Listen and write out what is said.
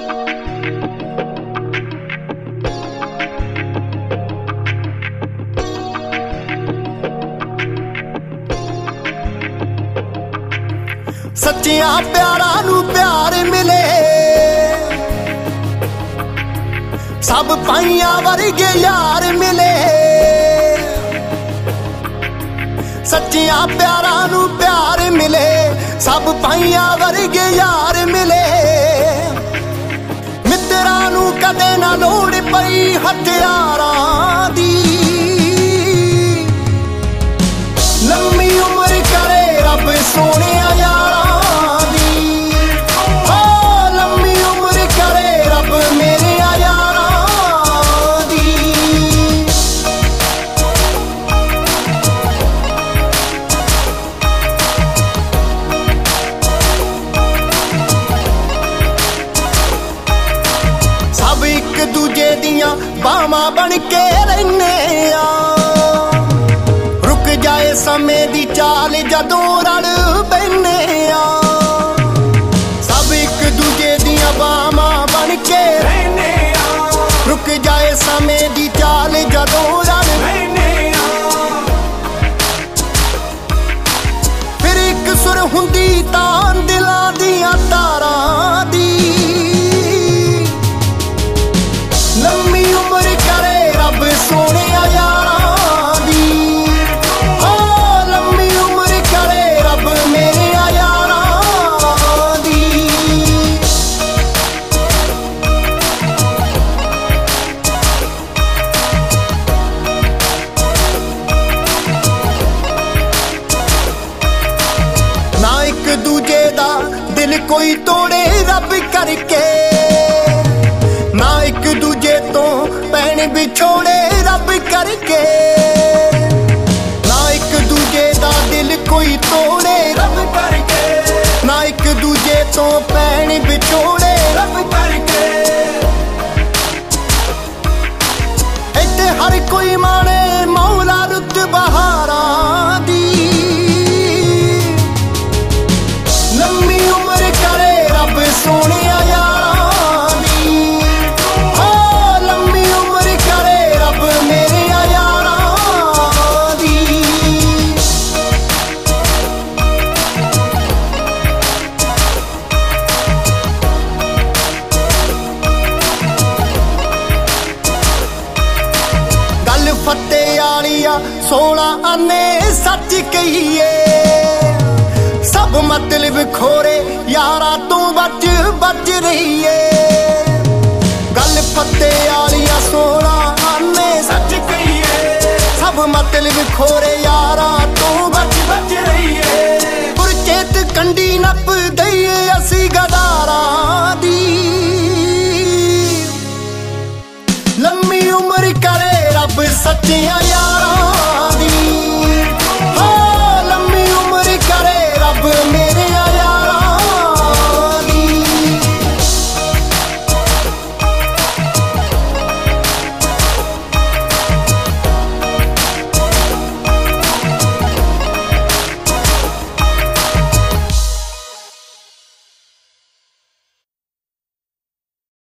सच्चियां प्यारां नूं प्यार मिले, सब पाइयां वर्गे यार मिले। सच्चियां प्यारां नूं प्यार मिले, सब पाइयां वर्गे यार मिले। मित्रां नूं कदे ना लोड़ पई हथियारां दी, लम्मी उम्र करे रब सोहणिया यारां। दूजे दियां बावां बन के रहने आ, रुक जाए समय दी चाल जदों रल बैठने आ। सब एक दूजे दियां बावां बन के रहने आ, रुक जाए समय दी चाल जदों रल बैठने आ। फिर एक सुर हुंदी तां दिलां दियां तारां दी, लम्मी उम्र करे रब सोहणिया यारां दी। ओ लम्मी उम्र करे रब मेरे यारां दी। ना एक दूजे दा दिल कोई तोड़े रब करके, ना एक दूजे तो भैन बिछोड़े रब करके। ना एक दूजे दा दिल कोई तोड़े रब करके, ना एक दूजे तो भैन बिछोड़े रब करके। इत्थे हर कोई माने मौला रुत बहारां दी, लम्मी उम्र करे रब सोहणिया यारां। फत्ते आलिया 16 आने सच कहिए, सब मतलब खोरे यारा तू बच बच रहीए। गल फत्ते आलिया 16 आने सच कहिए, सब मतलब खोरे यारा